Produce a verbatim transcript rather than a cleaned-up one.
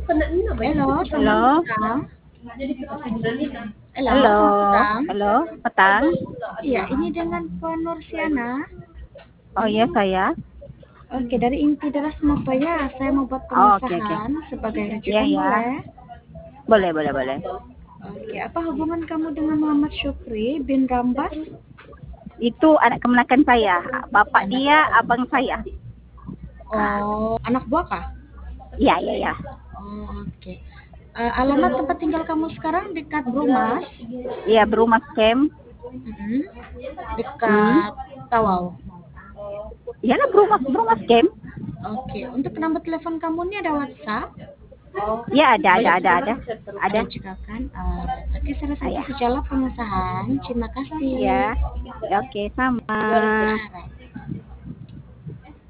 Halo, selamat Halo, petang. Halo, halo, selamat petang. halo, petang. Iya, ini dengan Puan Nursiana. Oh iya saya. Oke, dari Inti Deras Mapaya, saya mau buat Oh, oke oke. pengesahan sebagai Iya rujukan ya. boleh? Boleh boleh boleh. Oke, apa hubungan kamu dengan Muhammad Syukri bin Rambas? Itu anak kemenakan saya. Bapak Anak. dia, abang saya. Ah, Oh, anak buah kah? iya iya iya. Oh, oke. Eh, alamat tempat tinggal kamu sekarang dekat Brumas, Iya berumah camp. mm, Hmm. dekat Tawau. Iyalah berumah berumah camp. Oke, untuk nomor telepon kamu ini ada WhatsApp? Iya ada ada ada ada ada. Ada juga kan? Eh, oke, salah satu Ayah. gejala pengesahan. Terima kasih. Ya. Ya, oke sama. Harap.